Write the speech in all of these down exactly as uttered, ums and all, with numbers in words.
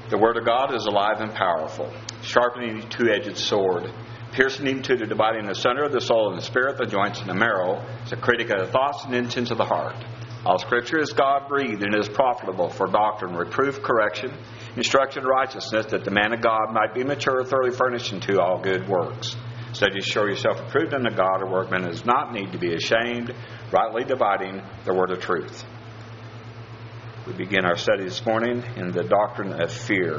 The Word of God is alive and powerful, sharpening a two-edged sword, piercing even to the dividing asunder of the soul and the spirit, the joints and the marrow, is a critic of the thoughts and intents of the heart. All Scripture is God-breathed and is profitable for doctrine, reproof, correction, instruction in righteousness, that the man of God might be mature, thoroughly furnished unto all good works. Study to show yourself approved unto God, a workman does not need to be ashamed, rightly dividing the word of truth. We begin our study this morning in the doctrine of fear.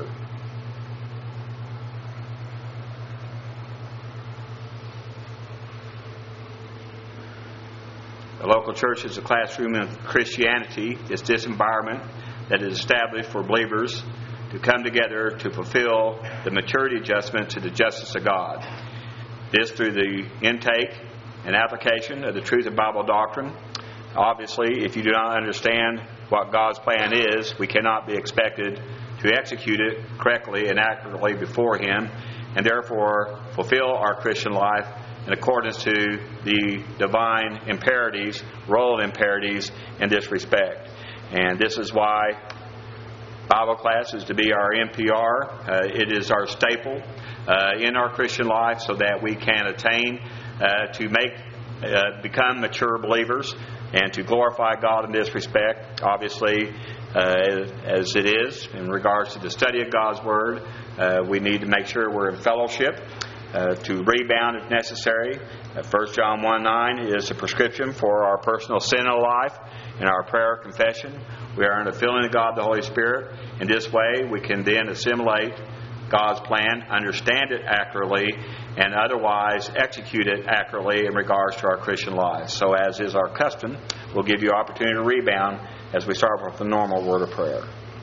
The local church is a classroom of Christianity. It's this environment that is established for believers to come together to fulfill the maturity adjustment to the justice of God. This through the intake and application of the truth of Bible doctrine. Obviously, if you do not understand what God's plan is, we cannot be expected to execute it correctly and accurately before Him, and therefore fulfill our Christian life in accordance to the divine imperatives, role imperatives in this respect. And this is why Bible class is to be our N P R. Uh, it is our staple uh, in our Christian life, so that we can attain uh, to make uh, become mature believers and to glorify God in this respect. Obviously, uh, as it is in regards to the study of God's Word, uh, we need to make sure we're in fellowship. Uh, to rebound if necessary. Uh, First John one nine is a prescription for our personal sin of life and our prayer confession. We are in the filling of God, the Holy Spirit. In this way, we can then assimilate God's plan, understand it accurately, and otherwise execute it accurately in regards to our Christian lives. So as is our custom, we'll give you opportunity to rebound as we start with the normal word of prayer.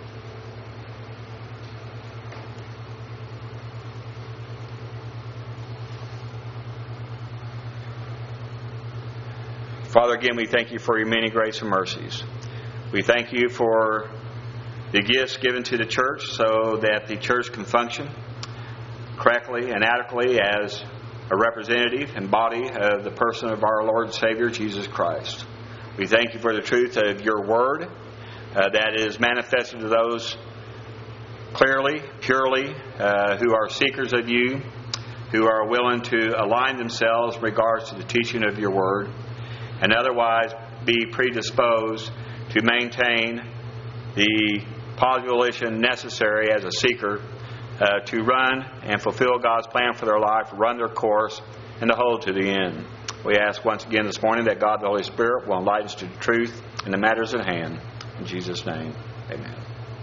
Father, again, we thank you for your many grace and mercies. We thank you for the gifts given to the church so that the church can function correctly and adequately as a representative and body of the person of our Lord and Savior, Jesus Christ. We thank you for the truth of your word uh, that is manifested to those clearly, purely, uh, who are seekers of you, who are willing to align themselves in regards to the teaching of your word, and otherwise be predisposed to maintain the position necessary as a seeker uh, to run and fulfill God's plan for their life, run their course, and to hold to the end. We ask once again this morning that God the Holy Spirit will enlighten us to the truth in the matters at hand. In Jesus' name, amen.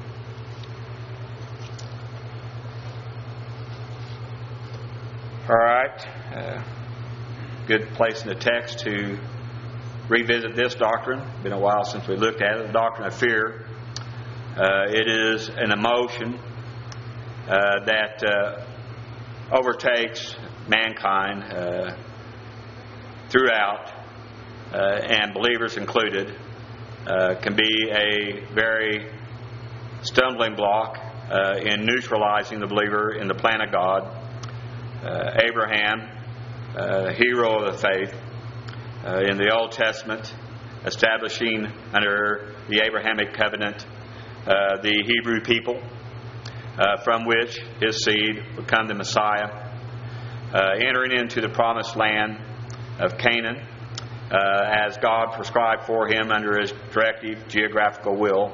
All right. Uh, good place in the text to revisit this doctrine. It's been a while since we looked at it. The doctrine of fear. Uh, it is an emotion uh, that uh, overtakes mankind uh, throughout, uh, and believers included. Uh, can be a very stumbling block uh, in neutralizing the believer in the plan of God. Uh, Abraham, uh, hero of the faith, Uh, in the Old Testament, establishing under the Abrahamic covenant uh, the Hebrew people, uh, from which his seed would come the Messiah, uh, entering into the promised land of Canaan uh, as God prescribed for him under his directive geographical will.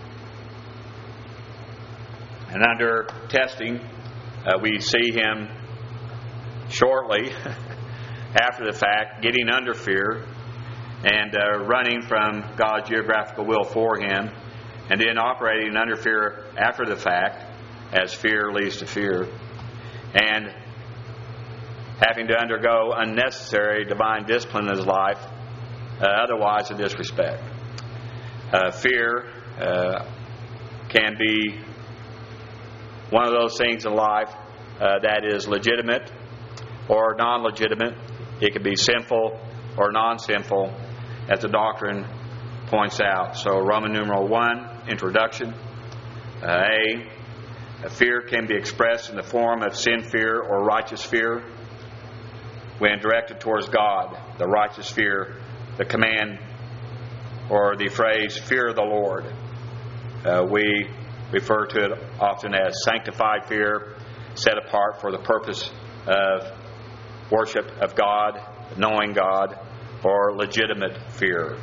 And under testing, uh, we see him shortly after the fact, getting under fear and uh, running from God's geographical will for him, and then operating under fear after the fact, as fear leads to fear, and having to undergo unnecessary divine discipline in his life, uh, otherwise in this respect. Uh, fear uh, can be one of those things in life uh, that is legitimate or non-legitimate. It can be sinful or non-sinful, as the doctrine points out. So Roman numeral one, introduction. Uh, A, a fear can be expressed in the form of sin fear or righteous fear when directed towards God. The righteous fear, the command or the phrase, fear of the Lord. Uh, we refer to it often as sanctified fear, set apart for the purpose of worship of God, knowing God, or legitimate fear.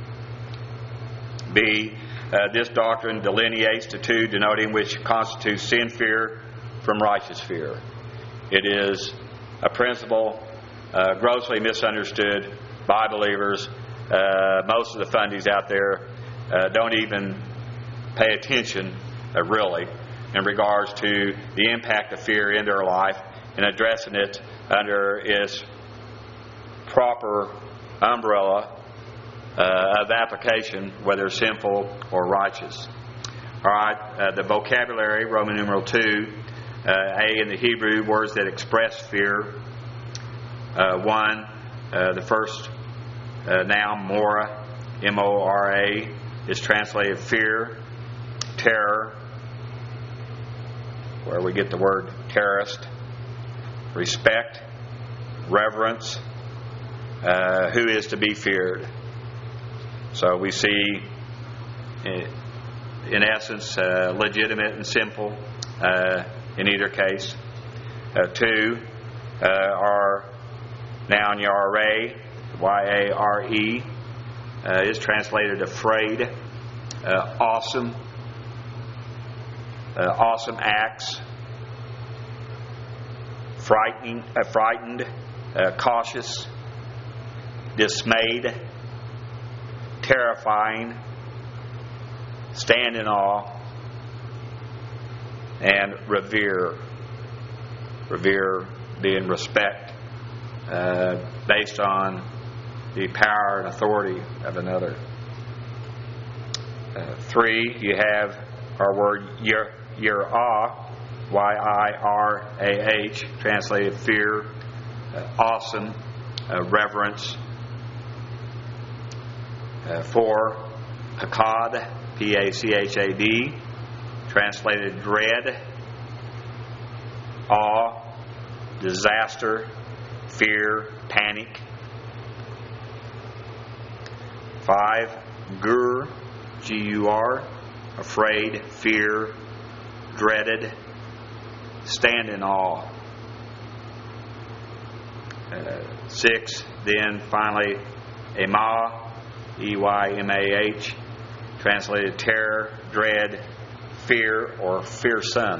B. Uh, this doctrine delineates the two, denoting which constitutes sin fear from righteous fear. It is a principle uh, grossly misunderstood by believers. Uh, most of the fundies out there uh, don't even pay attention, uh, really, in regards to the impact of fear in their life and addressing it under its proper umbrella uh, of application, whether sinful or righteous. All right, uh, the vocabulary, Roman numeral two, uh, A in the Hebrew, words that express fear. Uh, one, uh, the first uh, noun, mora, M O R A, is translated fear, terror, where we get the word terrorist, respect, reverence, uh, who is to be feared. So we see, in essence, uh, legitimate and simple uh, in either case. Uh, two, uh, our noun yare, Y A R E, uh, is translated afraid, uh, awesome, uh, awesome acts, frightening, uh, frightened, uh, cautious, dismayed, terrifying, stand in awe, and revere. Revere being respect uh, based on the power and authority of another. Uh, three, you have our word yirah, Y I R A H, translated fear, uh, awesome, uh, reverence. Uh, four, pakad, P A C H A D, translated dread, awe, disaster, fear, panic. Five, gur, G U R, afraid, fear, dreaded, stand in awe. Uh, six, then finally, emah, E Y M A H, translated terror, dread, fear, or fearsome.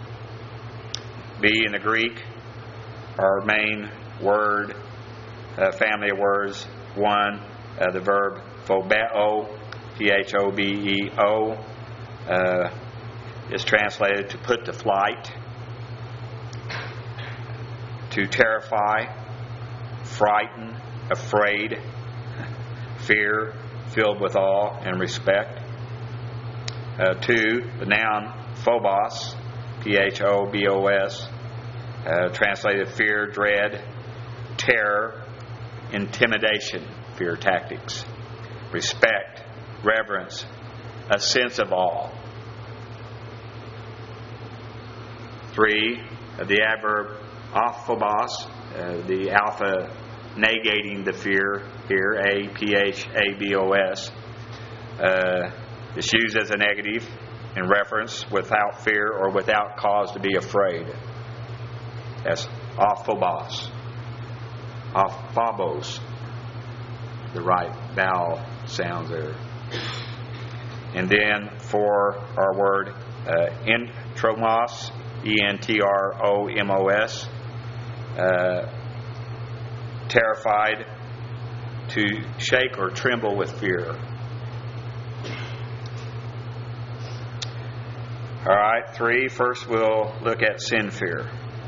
B in the Greek, our main word, uh, family of words. One, uh, the verb phobeo, P H O B E O, uh, is translated to put to flight, to terrify, frighten, afraid, fear, filled with awe and respect. Uh, two, the noun phobos, P H O B O S, uh, translated fear, dread, terror, intimidation, fear tactics, respect, reverence, a sense of awe. Three, uh, the adverb aphobos, uh, the alpha negating the fear here, A P H A B O S. Uh, it's used as a negative in reference without fear or without cause to be afraid. That's aphobos. Aphobos. The right vowel sounds there. And then for our word uh, entromos, E N T R O M O S, uh, terrified, to shake or tremble with fear. All right, three. First, we'll look at sin fear.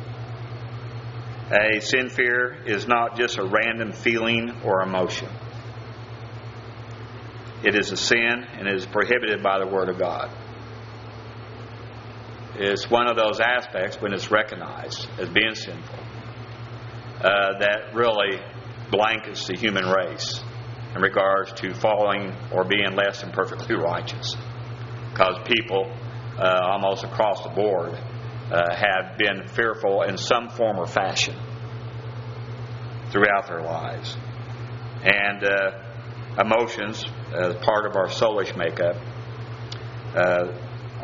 A sin fear is not just a random feeling or emotion. It is a sin and it is prohibited by the Word of God. It's one of those aspects, when it's recognized as being sinful, uh, that really blankets the human race in regards to falling or being less than perfectly righteous. Because people uh, almost across the board uh, have been fearful in some form or fashion throughout their lives. And uh, emotions, as part of our soulish makeup, uh,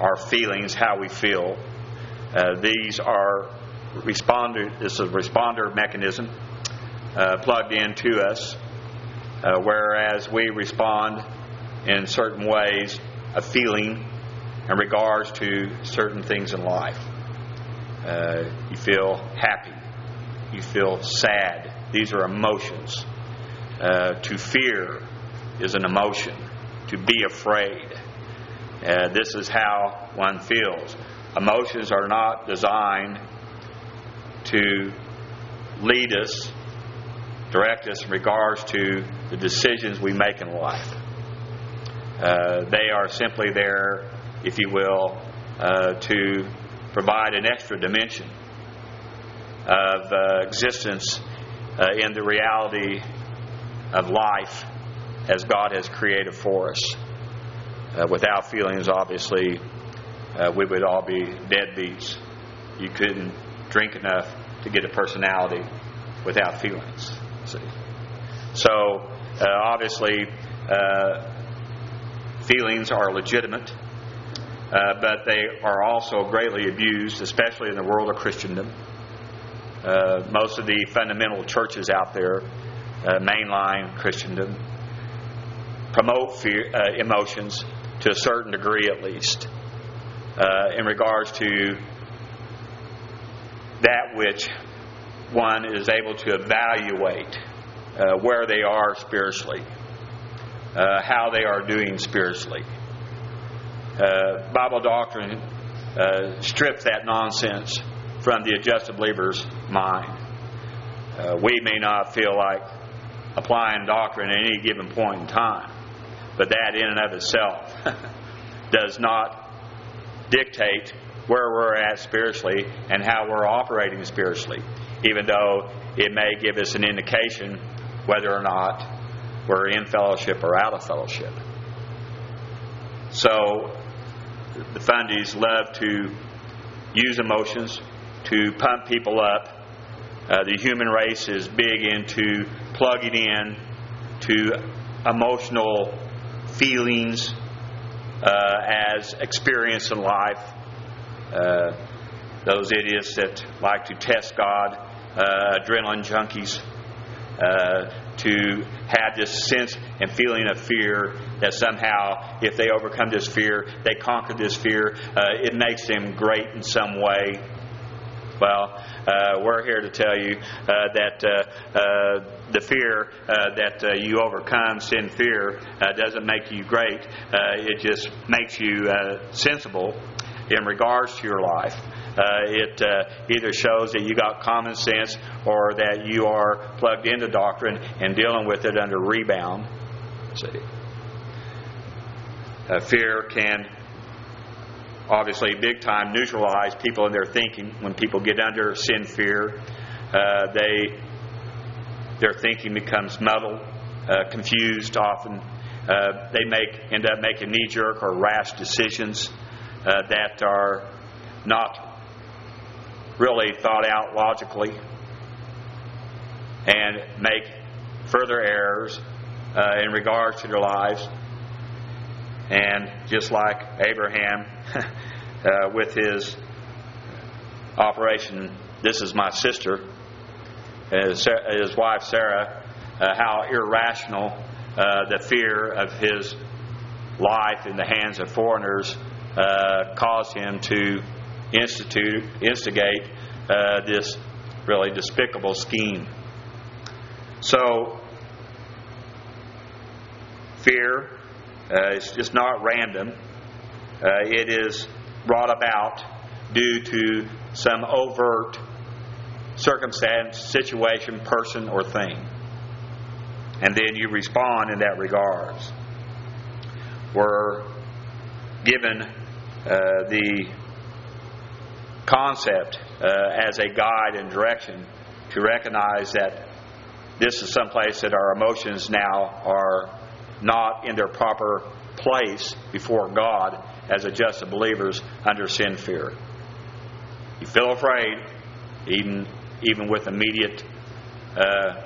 our feelings, how we feel. Uh, these are responder. This is a responder mechanism uh, plugged into us, uh, whereas we respond in certain ways of feeling in regards to certain things in life. Uh, you feel happy. You feel sad. These are emotions. Uh, to fear is an emotion. To be afraid. Uh, this is how one feels. Emotions are not designed to lead us, direct us in regards to the decisions we make in life. Uh, they are simply there, if you will, uh, to provide an extra dimension of uh, existence uh, in the reality of life as God has created for us. Uh, without feelings, obviously, uh, we would all be deadbeats. You couldn't drink enough to get a personality without feelings. See? So, uh, obviously, uh, feelings are legitimate, uh, but they are also greatly abused, especially in the world of Christendom. Uh, most of the fundamental churches out there, uh, mainline Christendom, promote fear, uh, emotions to a certain degree at least, uh, in regards to that which one is able to evaluate uh, where they are spiritually, uh, how they are doing spiritually. Uh, Bible doctrine uh, strips that nonsense from the adjusted believer's mind. Uh, we may not feel like applying doctrine at any given point in time, but that in and of itself does not dictate where we're at spiritually and how we're operating spiritually, even though it may give us an indication whether or not we're in fellowship or out of fellowship. So the fundies love to use emotions to pump people up. Uh, the human race is big into plugging in to emotional feelings uh, as experience in life. Uh, those idiots that like to test God, uh, adrenaline junkies, uh, to have this sense and feeling of fear that somehow if they overcome this fear, they conquer this fear, uh, it makes them great in some way. Well, uh, we're here to tell you uh, that uh, uh, the fear uh, that uh, you overcome, sin fear, uh, doesn't make you great. Uh, it just makes you uh, sensible in regards to your life. Uh, it uh, either shows that you got common sense or that you are plugged into doctrine and dealing with it under rebound. See, uh, fear can obviously big time neutralize people in their thinking. When people get under sin fear, uh, they their thinking becomes muddled, uh, confused often. Uh, they make end up making knee-jerk or rash decisions uh, that are not really thought out logically, and make further errors uh, in regards to their lives. And just like Abraham uh, with his operation, "This is my sister," his, his wife Sarah, uh, how irrational uh, the fear of his life in the hands of foreigners uh, caused him to institute, instigate uh, this really despicable scheme. So, fear uh, is just not random. Uh, it is brought about due to some overt circumstance, situation, person, or thing. And then you respond in that regards. We're given uh, the concept uh, as a guide and direction to recognize that this is someplace that our emotions now are not in their proper place before God as adjusted believers under sin fear. You feel afraid, even even with immediate uh,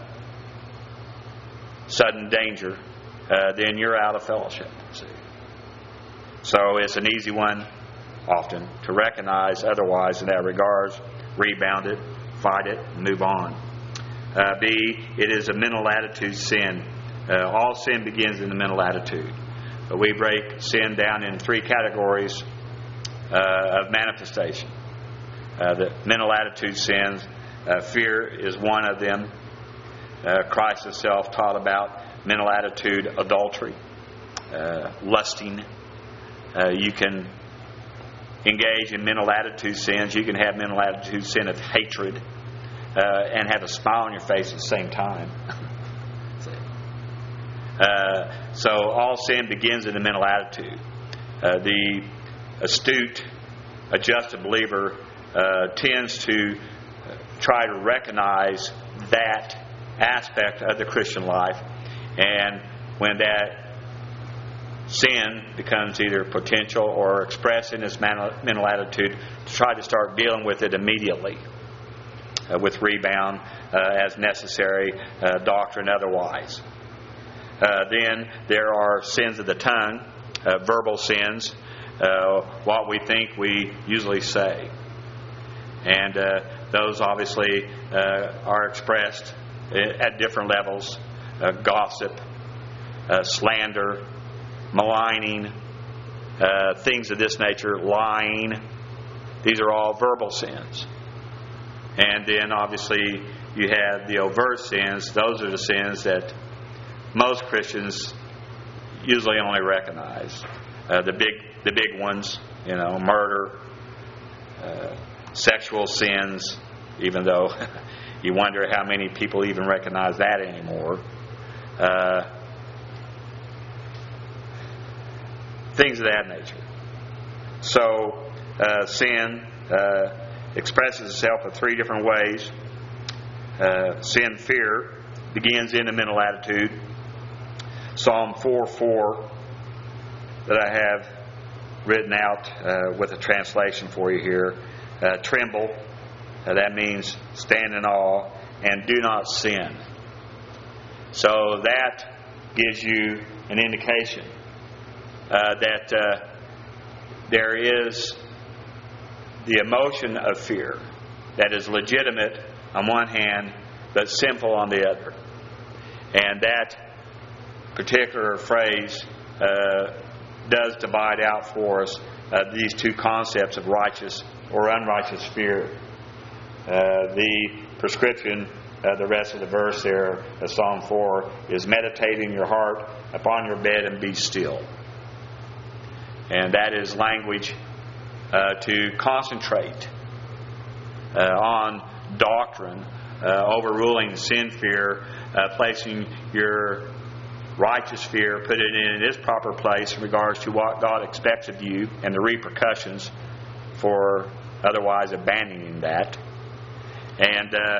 sudden danger, uh, then you're out of fellowship. See? So it's an easy one often, to recognize otherwise in that regards, rebound it, fight it, and move on. Uh, B, it is a mental attitude sin. Uh, all sin begins in the mental attitude. Uh, we break sin down in three categories uh, of manifestation. Uh, the mental attitude sins, uh, fear is one of them. Uh, Christ himself taught about mental attitude adultery, uh, lusting. Uh, you can engage in mental attitude sins. You can have mental attitude sin of hatred uh, and have a smile on your face at the same time. uh, so all sin begins in the mental attitude. Uh, the astute, adjusted believer uh, tends to try to recognize that aspect of the Christian life, and when that sin becomes either potential or expressed in this mental attitude, to try to start dealing with it immediately uh, with rebound uh, as necessary, uh, doctrine otherwise. Uh, then there are sins of the tongue, uh, verbal sins, uh, what we think we usually say. And uh, those obviously uh, are expressed at different levels. Uh, gossip, uh, slander, maligning, uh, things of this nature, lying. These are all verbal sins. And then obviously you have the overt sins. Those are the sins that most Christians usually only recognize. Uh, the big, the big ones, you know, murder, uh, sexual sins, even though you wonder how many people even recognize that anymore. Uh, things of that nature. So, uh, sin uh, expresses itself in three different ways. Uh, sin, fear, begins in the mental attitude. Psalm four four that I have written out uh, with a translation for you here. Uh, tremble. Uh, that means stand in awe and do not sin. So that gives you an indication uh, that uh, there is the emotion of fear that is legitimate on one hand, but sinful on the other. And that particular phrase uh, does divide out for us uh, these two concepts of righteous or unrighteous fear. Uh, the prescription, uh, the rest of the verse there, of Psalm four, is meditate in your heart upon your bed and be still. And that is language uh, to concentrate uh, on doctrine, uh, overruling sin fear, uh, placing your righteous fear, put it in its proper place in regards to what God expects of you and the repercussions for otherwise abandoning that. And uh,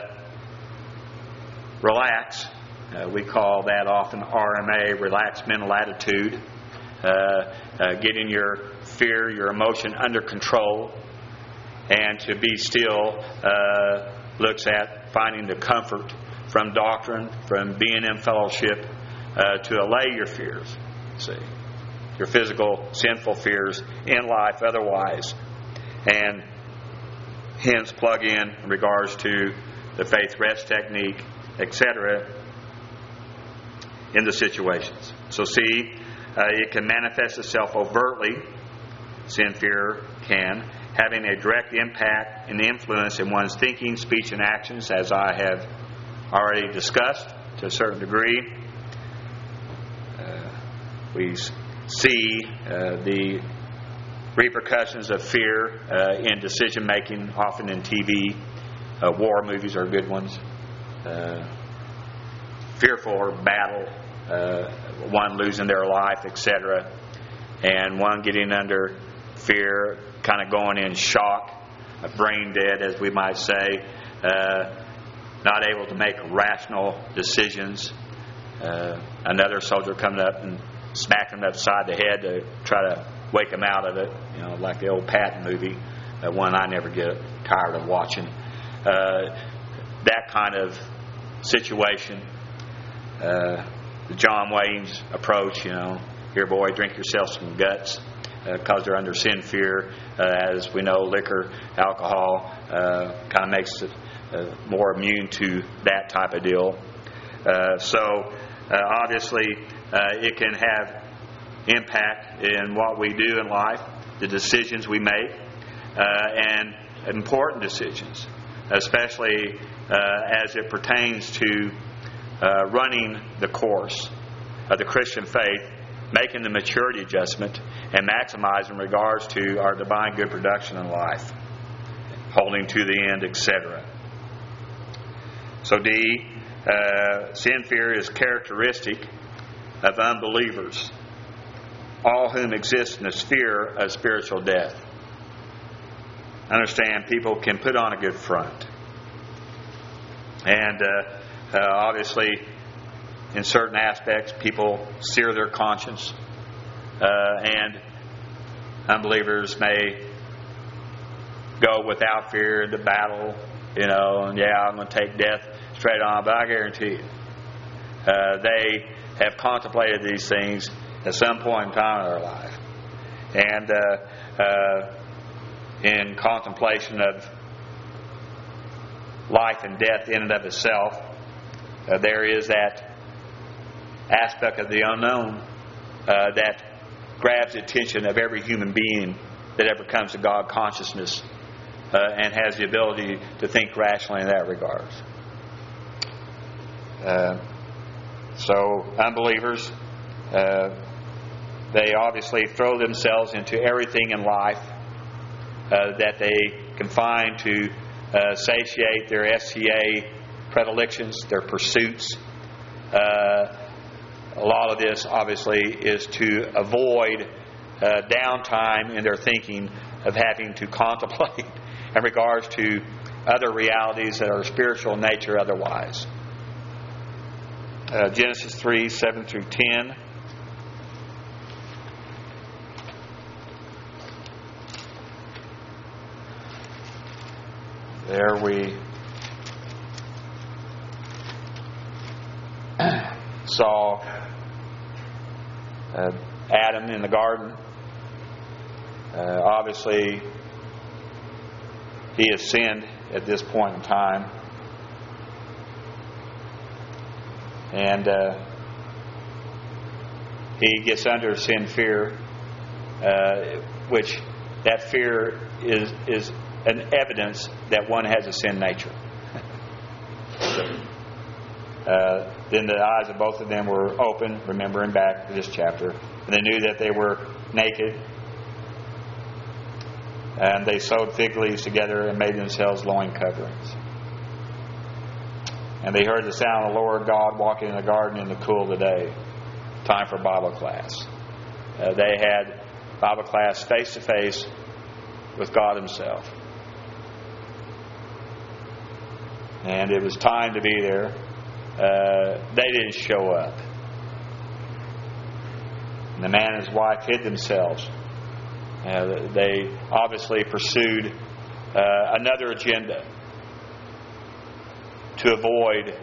relax. Uh, we call that often R M A, relaxed mental attitude. Uh, uh, getting your fear, your emotion under control. And to be still uh, looks at finding the comfort from doctrine, from being in fellowship, uh, to allay your fears. See, your physical, sinful fears in life otherwise. And hence plug in in regards to the faith rest technique, et cetera, in the situations. So see, uh, it can manifest itself overtly, sin fear can, having a direct impact and influence in one's thinking, speech, and actions, as I have already discussed to a certain degree. Uh, we see uh, the repercussions of fear uh, in decision making, often in T V. Uh, war movies are good ones. Uh, fearful or battle, uh, one losing their life, et cetera, and one getting under fear, kind of going in shock, brain dead, as we might say, uh, not able to make rational decisions. Uh, another soldier coming up and smacking him upside the head to try to wake him out of it, you know, like the old Patton movie, uh, one I never get tired of watching. Uh, that kind of situation. Uh, the John Wayne's approach, you know, here boy, drink yourself some guts. because uh, they're under sin fear. Uh, as we know, liquor, alcohol uh, kind of makes it uh, more immune to that type of deal. Uh, so uh, obviously uh, it can have impact in what we do in life, the decisions we make, uh, and important decisions, especially uh, as it pertains to uh, running the course of the Christian faith, making the maturity adjustment, and maximizing in regards to our divine good production in life, holding to the end, et cetera. So D, uh, sin fear is characteristic of unbelievers, all whom exist in the sphere of spiritual death. Understand, people can put on a good front. And uh, uh, obviously, in certain aspects, people sear their conscience. Uh, and unbelievers may go without fear into battle, you know, and yeah, I'm going to take death straight on. But I guarantee you, uh, they have contemplated these things at some point in time in their life. And uh, uh, in contemplation of life and death in and of itself, uh, there is that aspect of the unknown uh, that grabs the attention of every human being that ever comes to God consciousness uh, and has the ability to think rationally in that regard. Uh, so unbelievers, uh, they obviously throw themselves into everything in life uh, that they can find to uh, satiate their S C A predilections, their pursuits. Uh, a lot of this, obviously, is to avoid uh, downtime in their thinking of having to contemplate in regards to other realities that are spiritual in nature otherwise. Uh, Genesis three, seven through ten. There we saw uh, Adam in the garden. Uh, obviously, he has sinned at this point in time. And uh, he gets under sin fear, uh, which that fear is is an evidence that one has a sin nature. uh, then the eyes of both of them were open, remembering back to this chapter, and they knew that they were naked. And they sewed fig leaves together and made themselves loin coverings. And they heard the sound of the Lord God walking in the garden in the cool of the day. Time for Bible class. Uh, they had Bible class face to face with God Himself. And it was time to be there. Uh, they didn't show up. And the man and his wife hid themselves. Uh, they obviously pursued uh, another agenda to avoid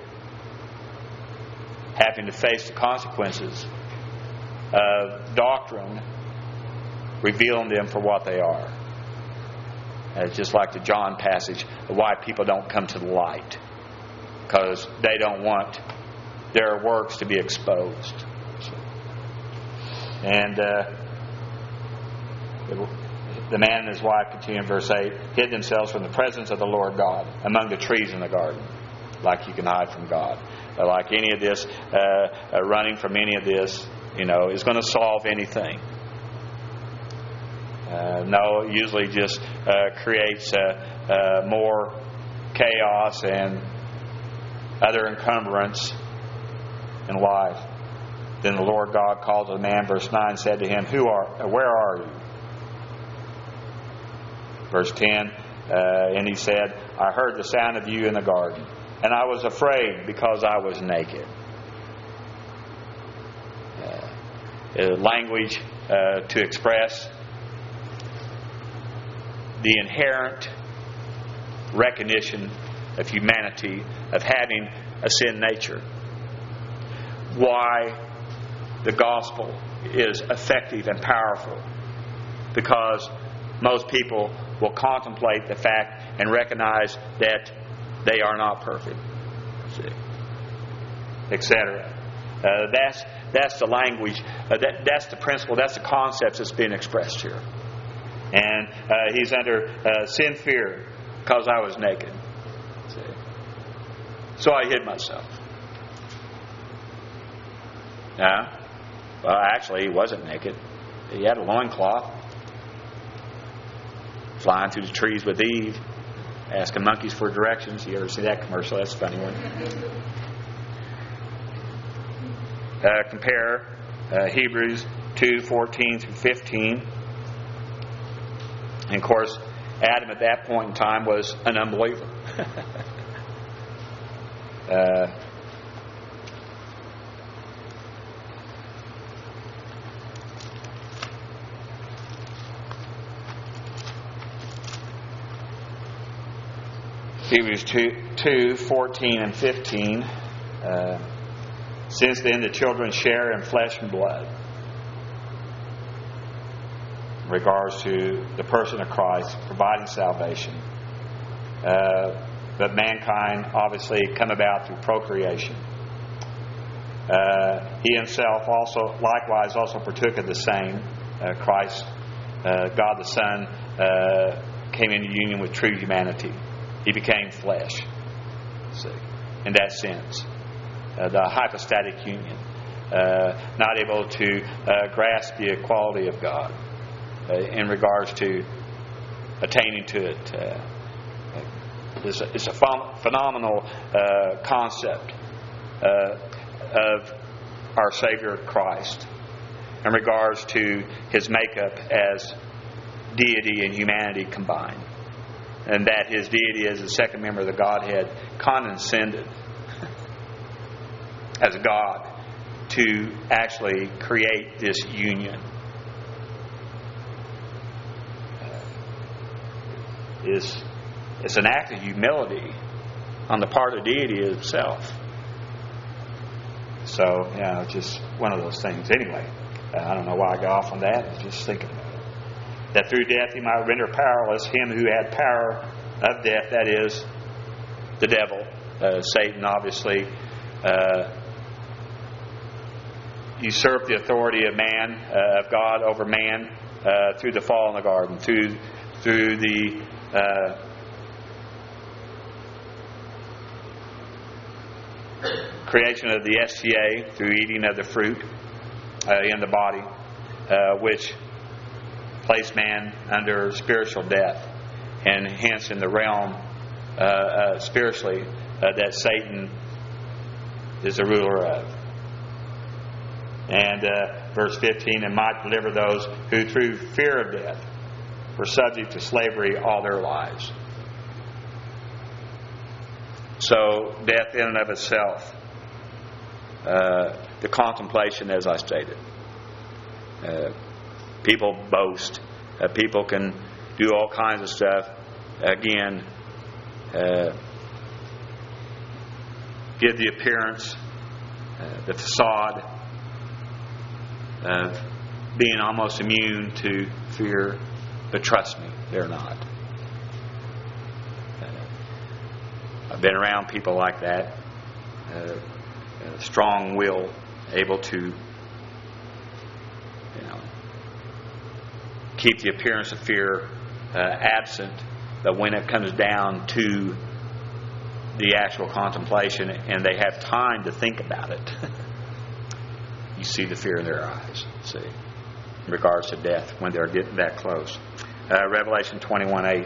having to face the consequences of doctrine revealing them for what they are. Uh, it's just like the John passage of why people don't come to the light, because they don't want their works to be exposed. So, and uh, the man and his wife, continue in verse eight, hid themselves from the presence of the Lord God among the trees in the garden, like you can hide from God. Uh, like any of this, uh, uh, running from any of this, you know, is going to solve anything. Uh, no, it usually just uh, creates uh, uh, more chaos and other encumbrance in life. Then the Lord God called to the man, verse nine, said to him, "Who are? Where are you?" Verse ten, uh, and he said, "I heard the sound of you in the garden, and I was afraid because I was naked." Uh, language uh, to express the inherent recognition of humanity, of having a sin nature. Why the gospel is effective and powerful because most people will contemplate the fact and recognize that they are not perfect, et cetera. Uh, that's that's the language. Uh, that that's the principle. That's the concepts that's being expressed here. And uh, he's under uh, sin fear because I was naked. See? So I hid myself. Yeah. Well, actually, he wasn't naked. He had a loincloth. Flying through the trees with Eve, asking monkeys for directions. You ever see that commercial? That's a funny one. Uh, compare uh, Hebrews two fourteen through fifteen. And of course, Adam at that point in time was an unbeliever. uh, Hebrews two, fourteen and fifteen. Uh, Since then the children share in flesh and blood. In regards to the person of Christ providing salvation. Uh, but mankind obviously come about through procreation. Uh, he himself also likewise also partook of the same. Uh, Christ, uh, God the Son, uh, came into union with true humanity. He became flesh. See, in that sense. Uh, the hypostatic union. Uh, not able to uh, grasp the equality of God uh, in regards to attaining to it. Uh, it's, a, it's a ph- phenomenal uh, concept uh, of our Savior Christ in regards to His makeup as deity and humanity combined. And that His deity as the second member of the Godhead condescended as God to actually create this union. Uh, is it's an act of humility on the part of deity itself. So, you know, just one of those things. Anyway, uh, I don't know why I got off on that. I was just thinking about it. That through death He might render powerless him who had power of death, that is, the devil, uh, Satan, obviously. Uh, usurped the authority of man, uh, of God over man, uh, through the fall in the garden, through through the uh, creation of the S T A, through eating of the fruit uh, in the body, uh, which placed man under spiritual death, and hence in the realm uh, uh, spiritually uh, that Satan is the ruler of. And uh, verse fifteen, and might deliver those who through fear of death were subject to slavery all their lives. So death in and of itself, uh, the contemplation, as I stated. Uh, people boast. Uh, people can do all kinds of stuff. Again, uh, give the appearance, uh, the facade of being almost immune to fear, but trust me, they're not. Uh, I've been around people like that, uh, uh, strong will, able to, you know, keep the appearance of fear uh, absent, but when it comes down to the actual contemplation and they have time to think about it, you see the fear in their eyes, see, in regards to death when they're getting that close. Uh, Revelation twenty-one eight.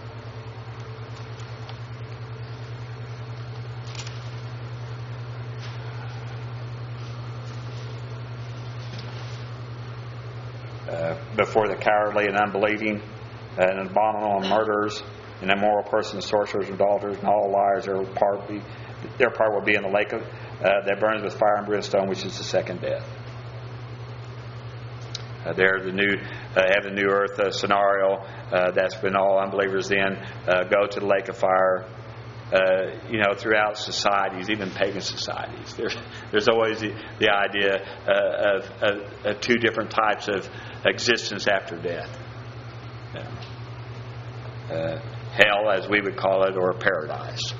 Uh, before the cowardly and unbelieving uh, and abominable and murderers and immoral persons, sorcerers, adulterers, and all liars, their part be, their part will be in the lake of, uh, that burns with fire and brimstone, which is the second death. Uh, there, the new uh, heaven, new earth uh, scenario. Uh, that's when all unbelievers then uh, go to the lake of fire. Uh, you know, throughout societies, even pagan societies, there's there's always the, the idea uh, of, of, of two different types of existence after death. Uh, hell, as we would call it, or paradise.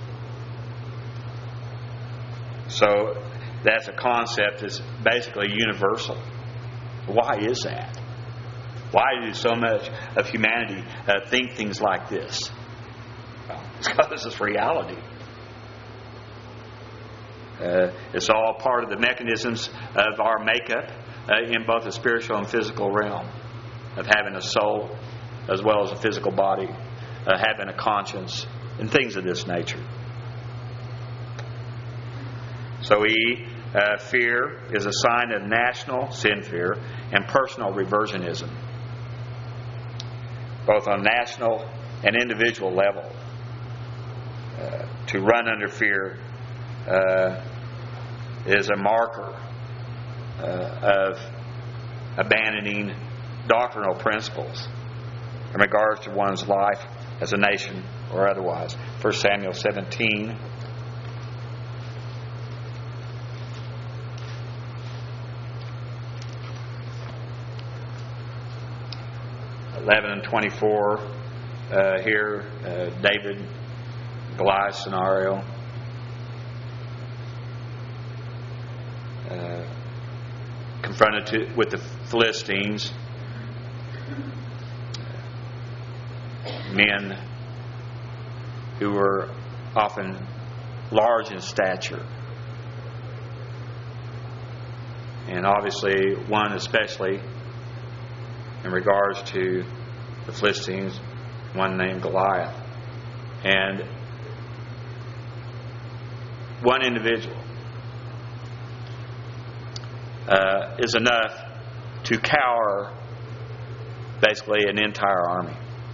So that's a concept that's basically universal. Why is that? Why do so much of humanity uh, think things like this? Well, it's because it's reality. Uh, it's all part of the mechanisms of our makeup uh, in both the spiritual and physical realm, of having a soul as well as a physical body, uh, having a conscience, and things of this nature. So E, uh, fear is a sign of national sin fear and personal reversionism, both on national and individual level. Uh, to run under fear uh, is a marker uh, of abandoning doctrinal principles in regards to one's life as a nation or otherwise. First Samuel seventeen. eleven and twenty-four. Uh, here, uh, David, Goliath scenario. Uh, confronted to, with the Philistines. Men who were often large in stature. And obviously, one especially in regards to the Philistines, one named Goliath. And one individual uh, is enough to cower basically an entire army.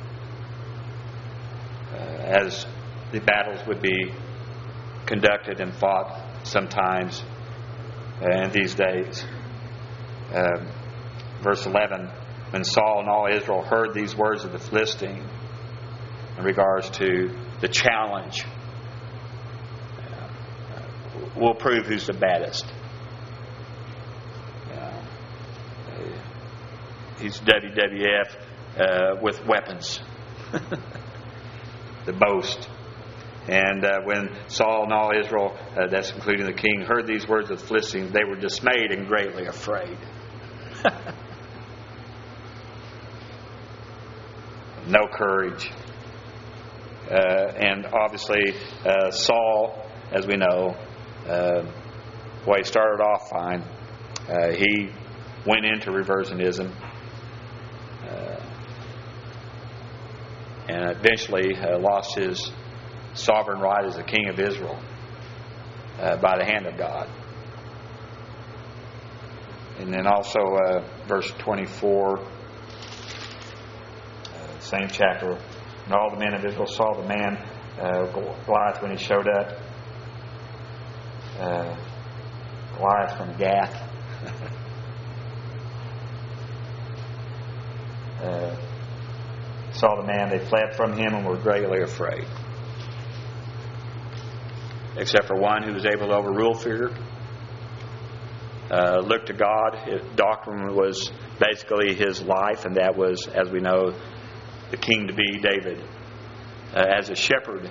Uh, as the battles would be conducted and fought sometimes uh, in these days. Um, verse eleven, when Saul and all Israel heard these words of the Philistine in regards to the challenge, uh, we'll prove who's the baddest. Uh, he's W W F uh, with weapons. The boast. And uh, when Saul and all Israel, uh, that's including the king, heard these words of the Philistines, they were dismayed and greatly afraid. No courage. Uh, and obviously, uh, Saul, as we know, uh, well, he started off fine. Uh, he went into reversionism. Uh, and eventually uh, lost his sovereign right as the king of Israel uh, by the hand of God. And then also uh, verse twenty-four, uh, same chapter. And all the men of Israel saw the man uh, Goliath when he showed up. Uh, Goliath from Gath. uh, saw the man, they fled from him and were greatly afraid. Except for one who was able to overrule fear. Uh, looked to God. His doctrine was basically his life, and that was, as we know, the king to be David. Uh, as a shepherd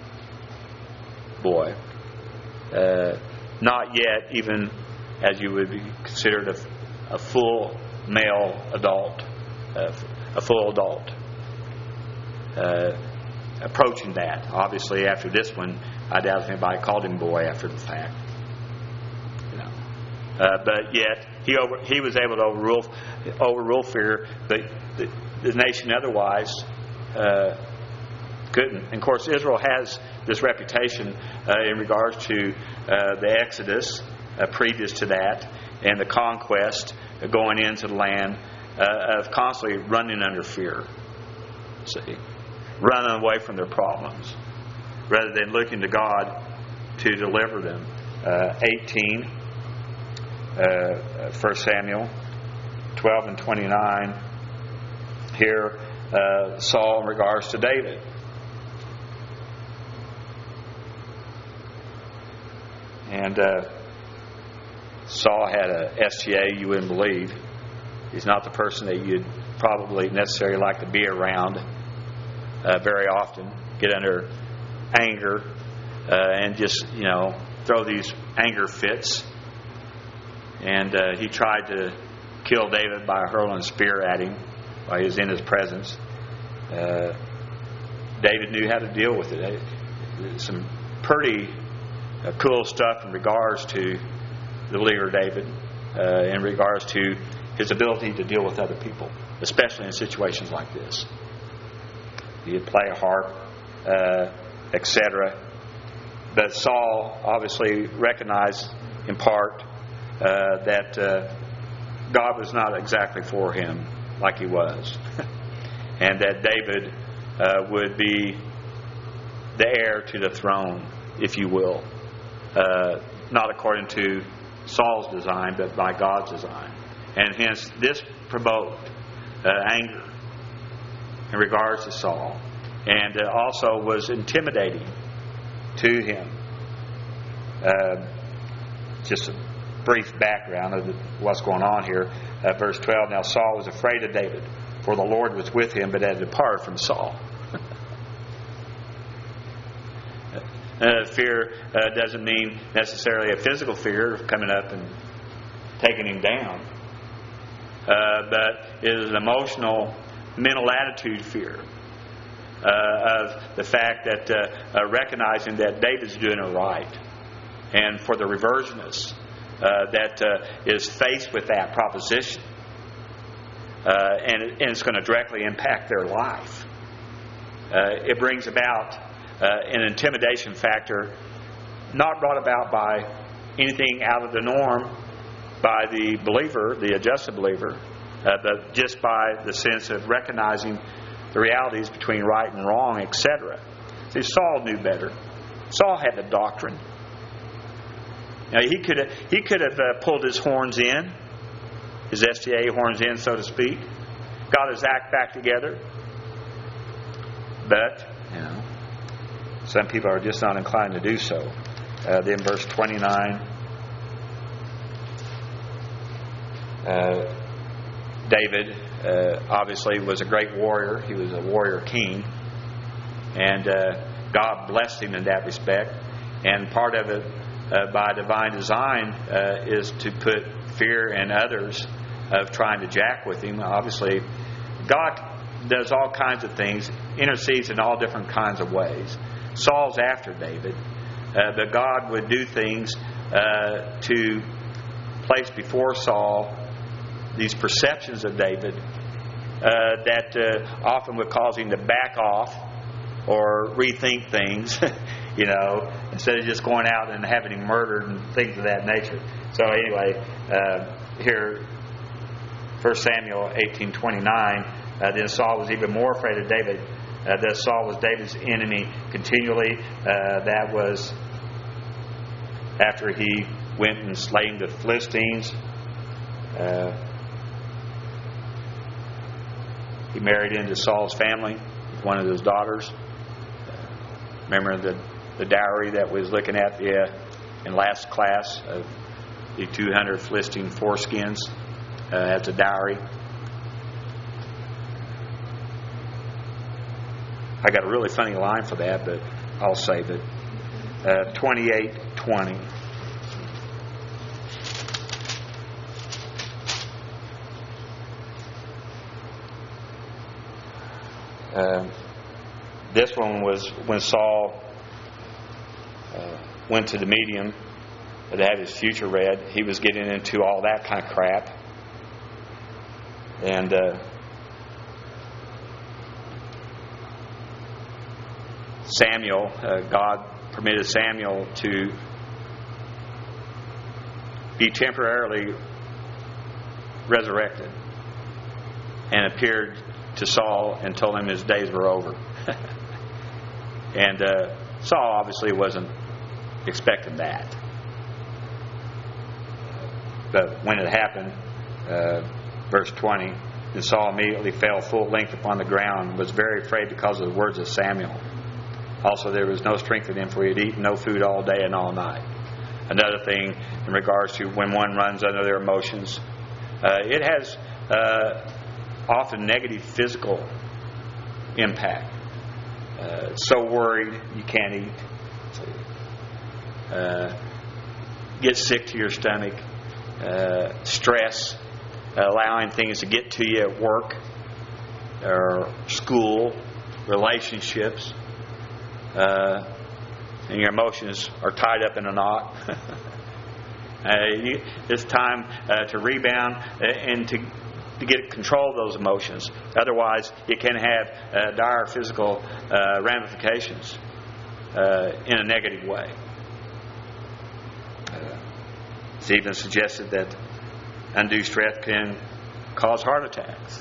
boy. Uh, not yet even as you would be considered a, a full male adult. Uh, a full adult. Uh, approaching that. Obviously, after this one, I doubt if anybody called him boy after the fact. You know, uh, but yet he over he was able to overrule overrule fear, but the, the nation otherwise uh, couldn't. And of course, Israel has this reputation uh, in regards to uh, the Exodus uh, previous to that, and the conquest uh, going into the land uh, of constantly running under fear. See. Running away from their problems rather than looking to God to deliver them. Uh, eighteen, uh, First Samuel twelve and twenty-nine. Here, uh, Saul in regards to David. And uh, Saul had a S T A you wouldn't believe. He's not the person that you'd probably necessarily like to be around uh, very often. Get under anger uh, and just, you know, throw these anger fits. And uh, he tried to kill David by hurling a spear at him while he was in his presence. Uh, David knew how to deal with it. Some pretty uh, cool stuff in regards to the believer David, uh, in regards to his ability to deal with other people, especially in situations like this. He'd play a harp, uh, et cetera. But Saul obviously recognized in part uh, that uh, God was not exactly for him like he was. And that David uh, would be the heir to the throne, if you will. Uh, not according to Saul's design, but by God's design. And hence, this provoked uh, anger in regards to Saul. And uh, also was intimidating to him. Uh, just a brief background of what's going on here. Uh, verse twelve, now Saul was afraid of David, for the Lord was with him, but had departed from Saul. uh, fear uh, doesn't mean necessarily a physical fear of coming up and taking him down. Uh, but it is an emotional, mental attitude fear uh, of the fact that uh, uh, recognizing that David's doing it right. And for the reversionist uh, that uh, is faced with that proposition, uh, and, it, and it's going to directly impact their life, uh, it brings about uh, an intimidation factor not brought about by anything out of the norm by the believer, the adjusted believer, uh, but just by the sense of recognizing the realities between right and wrong, et cetera. See, Saul knew better. Saul had the doctrine. Now, he could have, he could have uh, pulled his horns in, his S T A horns in, so to speak, got his act back together. But, you know, some people are just not inclined to do so. Uh, then verse twenty-nine. Uh, David uh, obviously was a great warrior. He was a warrior king. And uh, God blessed him in that respect. And part of it, uh, by divine design, uh, is to put fear in others of trying to jack with him. Obviously, God does all kinds of things, intercedes in all different kinds of ways. Saul's after David. Uh, but God would do things uh, to place before Saul these perceptions of David uh, that uh, often would cause him to back off or rethink things, you know, instead of just going out and having him murdered and things of that nature. So anyway, uh, here, First Samuel eighteen twenty-nine, uh, then Saul was even more afraid of David. Uh, that Saul was David's enemy continually. Uh, that was after he went and slain the Philistines. Uh, He married into Saul's family, one of his daughters. Remember the, the dowry that we was looking at the, uh, in last class of the two hundred Philistine foreskins uh, as a dowry. I got a really funny line for that, but I'll save it. Uh, twenty-eight twenty. Uh, this one was when Saul uh, went to the medium to have his future read. He was getting into all that kind of crap. And uh, Samuel, uh, God permitted Samuel to be temporarily resurrected and appeared to Saul and told him his days were over. And uh, Saul obviously wasn't expecting that. But when it happened, uh, verse twenty, then Saul immediately fell full length upon the ground and was very afraid because of the words of Samuel. Also, there was no strength in him, for he had eaten no food all day and all night. Another thing in regards to when one runs under their emotions, uh, it has uh, often negative physical impact. Uh, so worried you can't eat. Uh, get sick to your stomach. Uh, stress, allowing things to get to you at work or school, relationships, uh, and your emotions are tied up in a knot. uh, you, it's time uh, to rebound and to to get control of those emotions. Otherwise, it can have uh, dire physical uh, ramifications uh, in a negative way. Uh, it's even suggested that undue stress can cause heart attacks.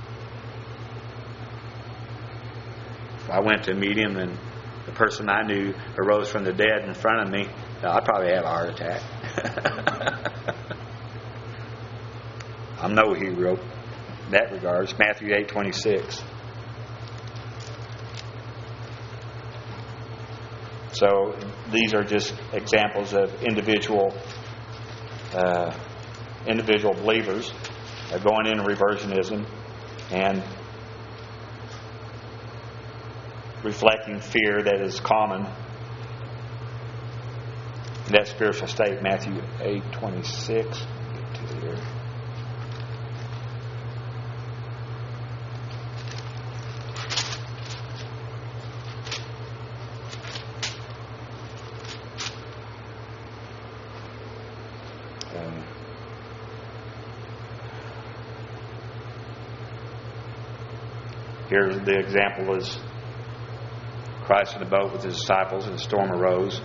If I went to a medium and the person I knew arose from the dead in front of me, I'd probably have a heart attack. I'm no hero in that regard. It's Matthew eight twenty-six. So these are just examples of individual uh, individual believers uh, going into reversionism and reflecting fear that is common in that spiritual state. Matthew eight twenty-six. Get to here. Here's the example: is Christ in the boat with his disciples, and a storm arose.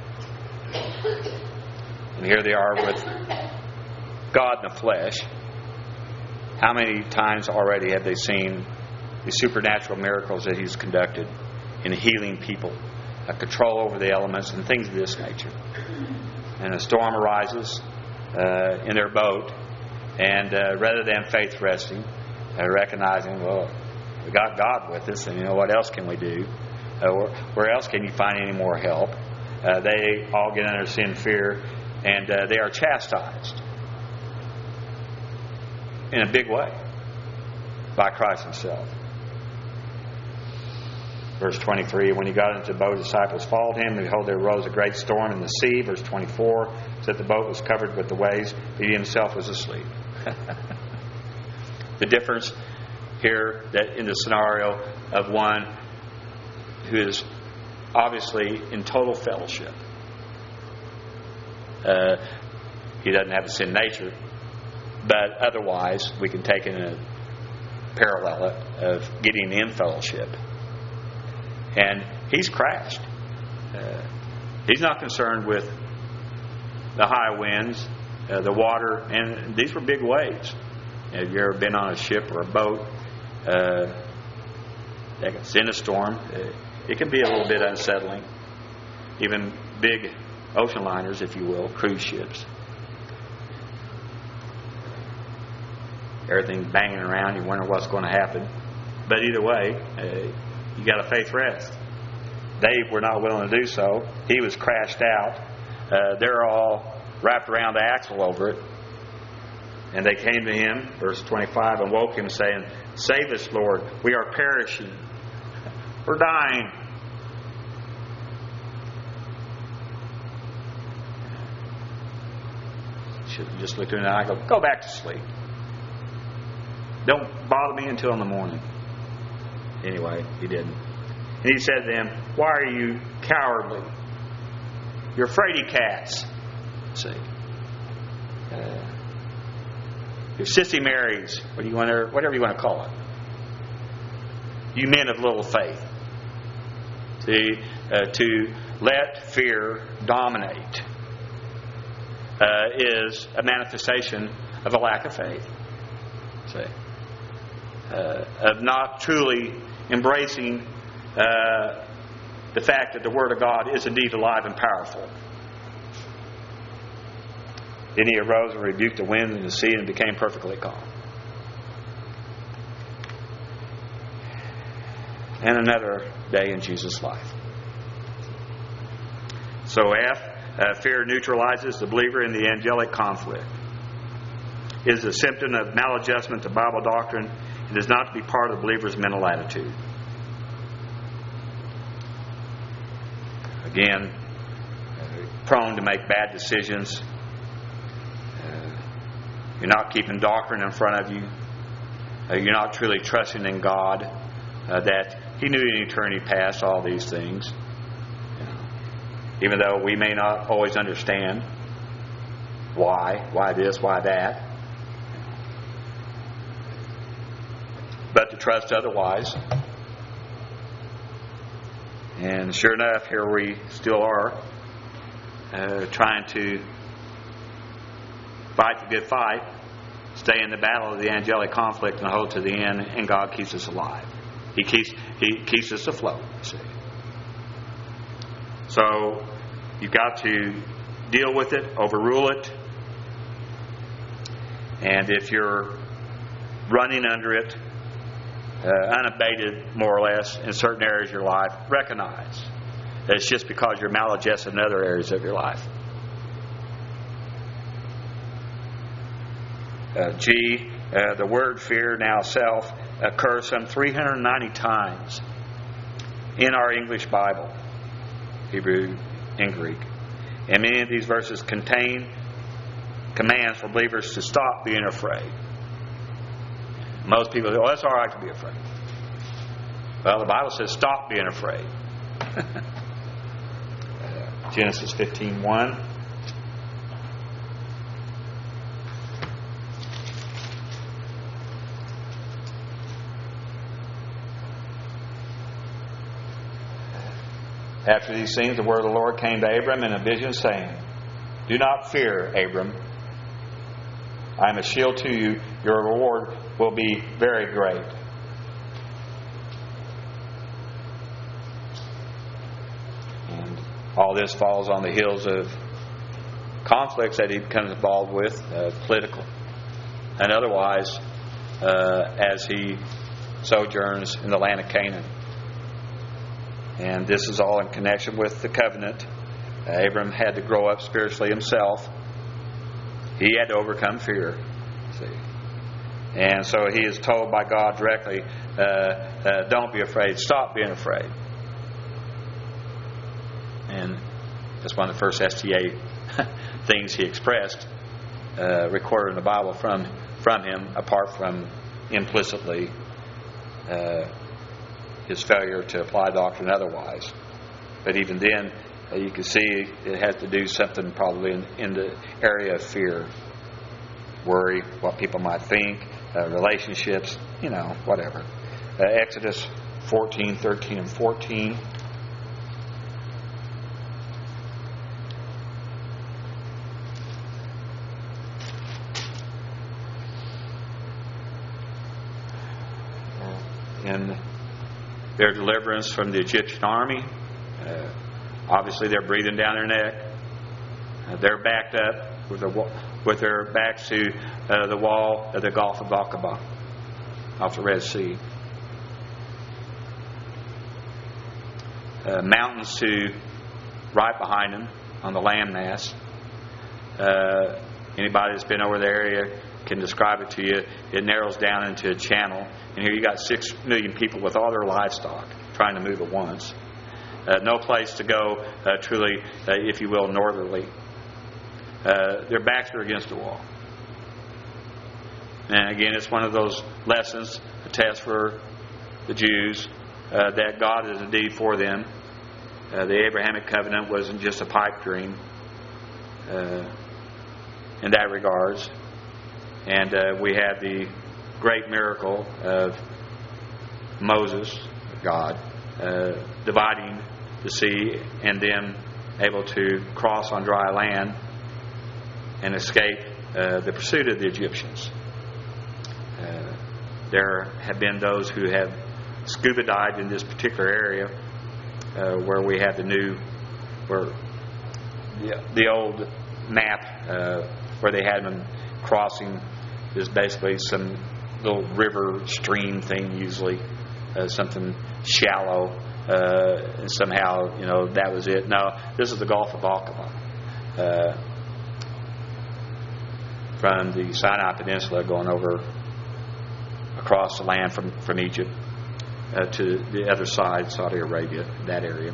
And here they are with God in the flesh. How many times already have they seen the supernatural miracles that He's conducted in healing people, a control over the elements, and things of this nature? And a storm arises uh, in their boat, and uh, rather than faith resting, uh, recognizing, well, we got God with us, and you know, what else can we do? Uh, where, where else can you find any more help? Uh, they all get under sin, fear, and uh, they are chastised in a big way by Christ Himself. Verse twenty-three, when He got into the boat, His disciples followed Him, and behold, there arose a great storm in the sea. Verse twenty-four, so that the boat was covered with the waves, but He Himself was asleep. The difference here, that in the scenario of one who is obviously in total fellowship. Uh, he doesn't have a sin nature, but otherwise we can take it in a parallel of getting in fellowship. And he's crashed. Uh, he's not concerned with the high winds, uh, the water, and these were big waves. Have you ever been on a ship or a boat uh, that's in a storm? Uh, it can be a little bit unsettling. Even big ocean liners, if you will, cruise ships. Everything's banging around. You wonder what's going to happen. But either way, uh, you got a faith rest. They were not willing to do so. He was crashed out. Uh, they're all wrapped around the axle over it. And they came to him, verse twenty-five, and woke him, saying, "Save us, Lord. We are perishing. We're dying." Should have just looked in the eye and go, "Go back to sleep. Don't bother me until in the morning." Anyway, he didn't. And he said to them, "Why are you cowardly? You're fraidy cats." See. Uh, You're sissy Marys, what do you want to, whatever you want to call it. You men of little faith. See, uh, to let fear dominate uh, is a manifestation of a lack of faith. See, uh, of not truly embracing uh, the fact that the Word of God is indeed alive and powerful. Then he arose and rebuked the wind and the sea, and became perfectly calm. And another day in Jesus' life. So F, uh, fear neutralizes the believer in the angelic conflict. is a symptom of maladjustment to Bible doctrine. It is not to be part of the believer's mental attitude. Again, prone to make bad decisions. Uh, you're not keeping doctrine in front of you. Uh, you're not truly trusting in God uh, that He knew in eternity past all these things. You know, even though we may not always understand why, why this, why that. But to trust otherwise. And sure enough, here we still are, uh, trying to fight the good fight, stay in the battle of the angelic conflict, and hold to the end. And God keeps us alive. He keeps He keeps us afloat. See? So you've got to deal with it, overrule it, and if you're running under it, Uh, unabated, more or less, in certain areas of your life, recognize that it's just because you're maladjusted in other areas of your life. Uh, G, uh, the word fear, now self, occurs some three hundred ninety times in our English Bible, Hebrew and Greek. And many of these verses contain commands for believers to stop being afraid. Most people say, oh, that's all right to be afraid. Well, the Bible says stop being afraid. uh, Genesis fifteen one. After these things, the word of the Lord came to Abram in a vision, saying, do not fear, Abram. I am a shield to you. Your reward will be very great. And all this falls on the heels of conflicts that he becomes involved with, uh, political and otherwise, uh, as he sojourns in the land of Canaan. And this is all in connection with the covenant. Uh, Abram had to grow up spiritually himself. He had to overcome fear. See? And so he is told by God directly, uh, uh, don't be afraid. Stop being afraid. And that's one of the first S T A things he expressed, uh, recorded in the Bible from, from him, apart from implicitly uh, his failure to apply doctrine otherwise. But even then, Uh, you can see it has to do something probably in, in the area of fear, worry, what people might think, uh, relationships, you know, whatever. Uh, Exodus fourteen, thirteen, and fourteen. In their deliverance from the Egyptian army, uh, obviously, they're breathing down their neck. Uh, they're backed up with their with their backs to uh, the wall of the Gulf of Aqaba, off the Red Sea. Uh, mountains to right behind them on the landmass. Uh, anybody that's been over the area can describe it to you. It narrows down into a channel, and here you got six million people with all their livestock trying to move at once. Uh, no place to go uh, truly, uh, if you will, northerly. Uh, their backs are against the wall. And again, it's one of those lessons, a test for the Jews, uh, that God is indeed for them. Uh, the Abrahamic covenant wasn't just a pipe dream uh, in that regards. And uh, we have the great miracle of Moses, God, uh, dividing the sea and them able to cross on dry land and escape uh, the pursuit of the Egyptians. Uh, there have been those who have scuba dived in this particular area uh, where we have the new, where the, the old map uh, where they had them crossing is basically some little river stream thing, usually uh, something shallow, uh, and somehow, you know, that was it. No, this is the Gulf of Aqaba. Uh, from the Sinai Peninsula going over across the land from, from Egypt uh, to the other side, Saudi Arabia, that area,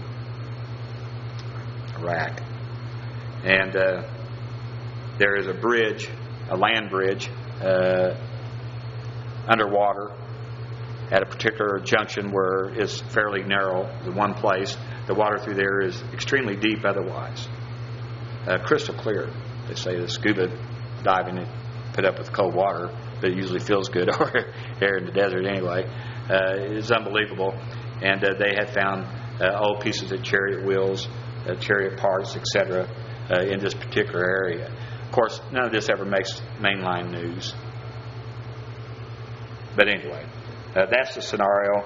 Iraq. And uh, there is a bridge, a land bridge, uh, underwater at a particular junction where it's fairly narrow, the one place. The water through there is extremely deep otherwise. Uh, crystal clear. They say the scuba diving and put up with cold water, but it usually feels good over here in the desert anyway. Uh, it's unbelievable. And uh, they had found uh, old pieces of chariot wheels, uh, chariot parts, et cetera, uh, in this particular area. Of course, none of this ever makes mainline news. But anyway, uh, that's the scenario.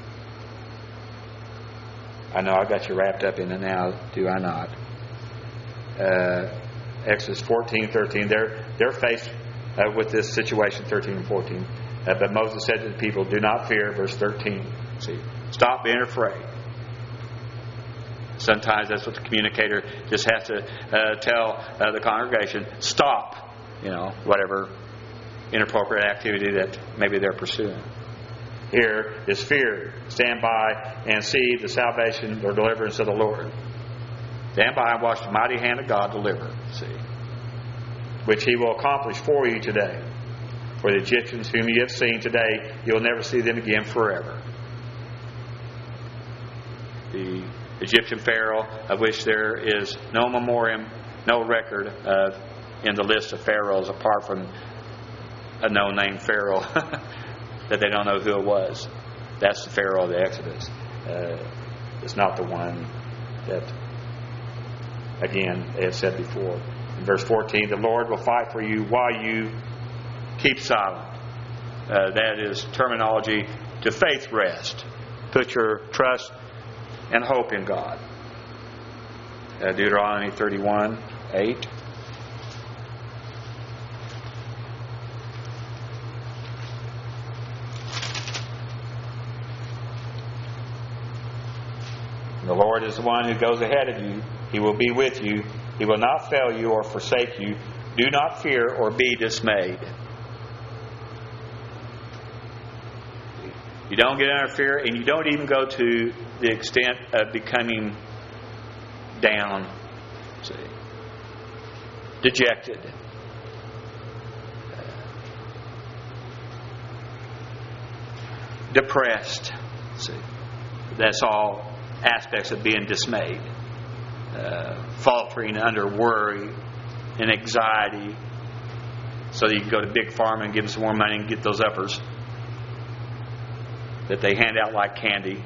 I know I got you wrapped up in it now, do I not? Uh, Exodus fourteen, thirteen, they're, they're faced uh, with this situation, thirteen and fourteen. Uh, but Moses said to the people, do not fear, verse thirteen. See, stop being afraid. Sometimes that's what the communicator just has to uh, tell uh, the congregation, stop, you know, whatever inappropriate activity that maybe they're pursuing. Here is fear. Stand by and see the salvation or deliverance of the Lord. Stand by and watch the mighty hand of God deliver, see, which He will accomplish for you today. For the Egyptians whom you have seen today, you will never see them again forever. The Egyptian Pharaoh, of which there is no memoriam, no record of in the list of pharaohs apart from a no-name Pharaoh that they don't know who it was. That's the Pharaoh of the Exodus. Uh, it's not the one that, again, they had said before. In verse fourteen, the Lord will fight for you while you keep silent. Uh, that is terminology to faith rest. Put your trust and hope in God. Uh, Deuteronomy thirty-one, eight. The Lord is the one who goes ahead of you. He will be with you. He will not fail you or forsake you. Do not fear or be dismayed. You don't get under fear, and you don't even go to the extent of becoming down, see, dejected. Depressed. See, that's all aspects of being dismayed, uh, faltering under worry and anxiety, so that you can go to Big Pharma and give them some more money and get those uppers that they hand out like candy.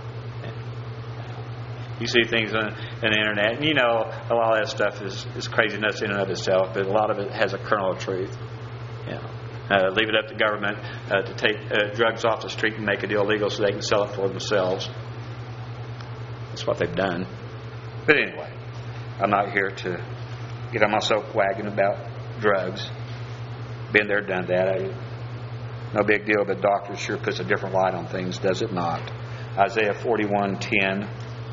You see things on, on the internet, and you know a lot of that stuff is, is craziness in and of itself, but a lot of it has a kernel of truth. You know, uh, leave it up to government uh, to take uh, drugs off the street and make it illegal so they can sell it for themselves. That's what they've done. But anyway, I'm not here to get on my soapwagon about drugs. Been there, done that. I, no big deal, but doctors sure puts a different light on things, does it not? Isaiah forty-one ten.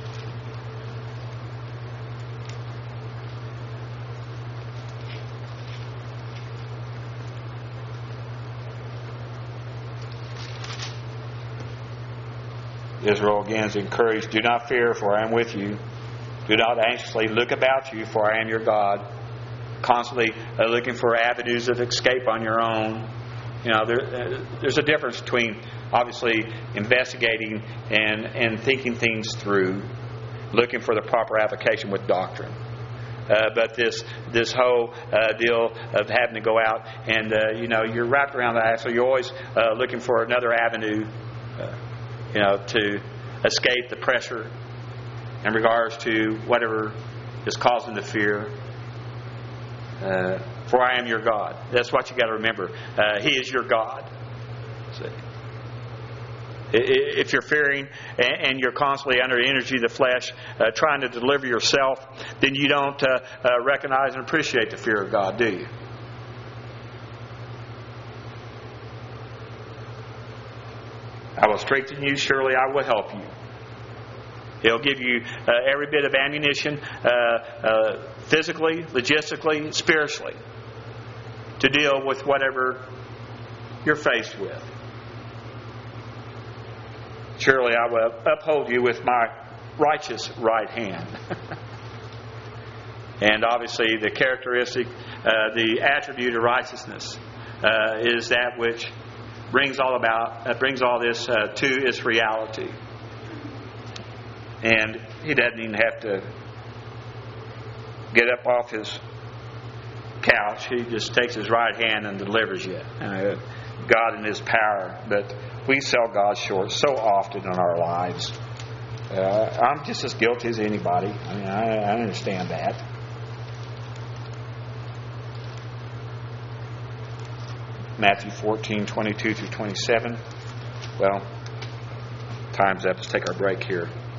Israel again is encouraged, do not fear, for I am with you. Do not anxiously look about you, for I am your God. Constantly uh, looking for avenues of escape on your own. You know, there, uh, there's a difference between obviously investigating and, and thinking things through, looking for the proper application with doctrine. Uh, but this this whole uh, deal of having to go out and, uh, you know, you're wrapped around the axle. You're always uh, looking for another avenue, uh, you know, to escape the pressure in regards to whatever is causing the fear. Uh, for I am your God. That's what you got to remember. Uh, he is your God. See? If you're fearing and you're constantly under the energy of the flesh, uh, trying to deliver yourself, then you don't uh, uh, recognize and appreciate the fear of God, do you? I will strengthen you, surely I will help you. He'll give you uh, every bit of ammunition, uh, uh, physically, logistically, spiritually. to deal with whatever you're faced with. Surely I will uphold you with my righteous right hand. And obviously the characteristic, uh, the attribute of righteousness uh, is that which brings all about, uh, brings all this uh, to its reality. And he doesn't even have to get up off his couch. He just takes his right hand and delivers you. Uh, God in His power. But we sell God short so often in our lives. Uh, I'm just as guilty as anybody. I mean, I, I understand that. Matthew fourteen, twenty-two through twenty-seven. Well, time's up. Let's take our break here.